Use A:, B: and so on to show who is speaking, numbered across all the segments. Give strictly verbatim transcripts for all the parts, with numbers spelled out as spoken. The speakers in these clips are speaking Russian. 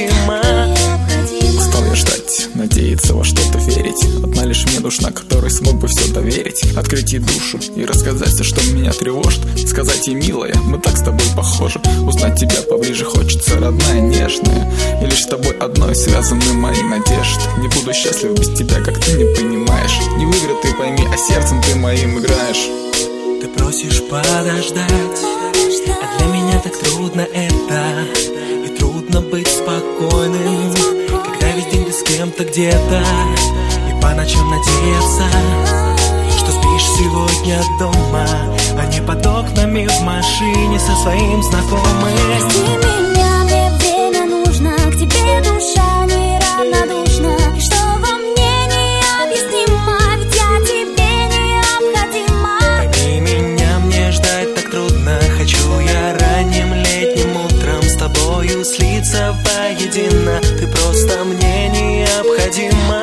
A: необходима.
B: Стал я ждать, надеяться, во что-то верить. Одна лишь мне нужна, которой смог бы все доверить. Открыть ей душу и рассказать все, что меня тревожит. Сказать ей: милая, мы так с тобой похожи. Узнать тебя поближе хочется, родная, нежная. И лишь с тобой одной связаны мои надежды. Не буду счастлив без тебя, как ты не понимаешь. Не в игры ты пойми, а сердцем ты моим играешь.
A: Ты просишь подождать, а для меня так трудно это. И трудно быть спокойным, когда весь день ты с кем-то где-то. И по ночам надеяться, что спишь сегодня дома, а не под окнами в машине со своим знакомым.
C: Прости меня, мне время нужно, к тебе душа неравнодушна. И что во мне необъяснимо, ведь я тебе необходима.
A: Пойми меня, мне ждать так трудно. Хочу я ранним летним утром с тобою слиться воедино. Ты просто мне необходима.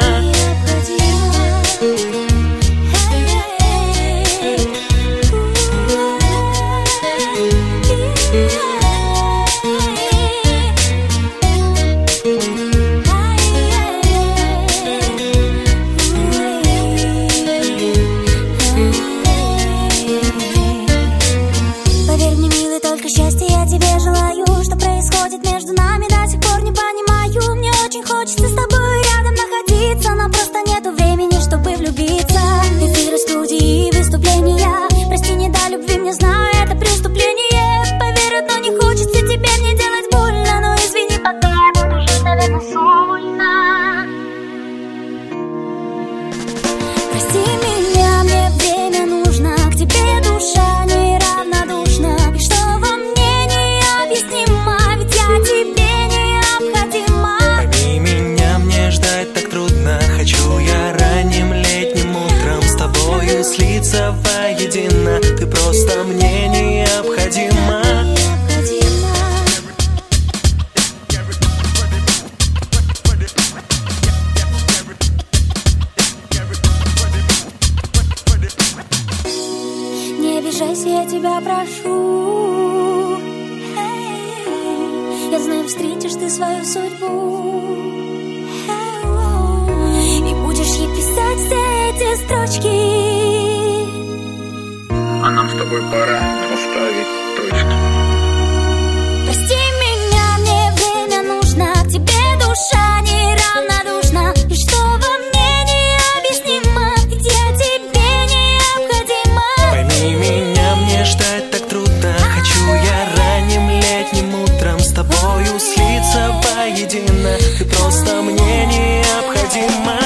C: Поверь мне, милый, только счастья я тебе желаю. Что происходит между нами, до сих пор не понимаю. Мне очень хочется с тобой рядом находиться, но просто нету времени, чтобы влюбиться. Эфиры, студии, выступления. Прости, не до любви, мне знаю, это преступление. Поверь, но не хочется тебе мне делать больно. Но извини, пока я буду жить, наверное, сольно. Прости меня, мне время нужно, к тебе душа неравнодушна. И что во мне необъяснимо, ведь я тебе необходима.
A: Пойми меня, мне ждать так трудно. Хочу я ранним летним утром с тобою слиться воедино. Ты просто мне необходима.
C: Не обижайся, я тебя прошу. Я знаю, встретишь ты свою судьбу. И будешь ей писать все эти строчки.
B: А нам с тобой пора поставить точки.
C: Прости меня, мне время нужно, к тебе душа неравнодушна. И что во мне необъяснимо, ведь я тебе необходима.
A: Пойми меня, мне ждать так трудно. Хочу я ранним летним утром с тобою слиться воедино. Ты просто мне необходима.